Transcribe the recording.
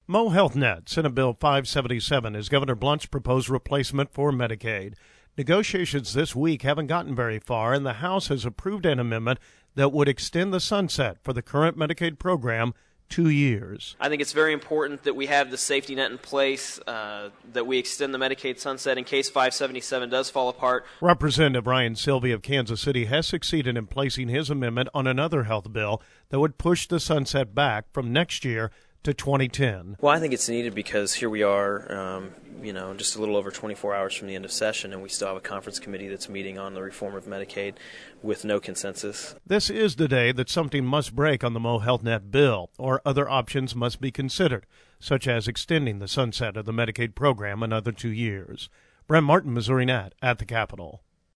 Mo Health Net, Senate Bill 577, is Governor Blunt's proposed replacement for Medicaid. Negotiations this week haven't gotten very far, and the House has approved an amendment that would extend the sunset for the current Medicaid program 2 years. I think it's very important that we have the safety net in place, that we extend the Medicaid sunset in case 577 does fall apart. Representative Ryan Sylvie of Kansas City has succeeded in placing his amendment on another health bill that would push the sunset back from next year to 2010. Well, I think it's needed because here we are, just a little over 24 hours from the end of session, and we still have a conference committee that's meeting on the reform of Medicaid with no consensus. This is the day that something must break on the Mo Health Net bill, or other options must be considered, such as extending the sunset of the Medicaid program another 2 years. Brent Martin, Missouri Net, at the Capitol.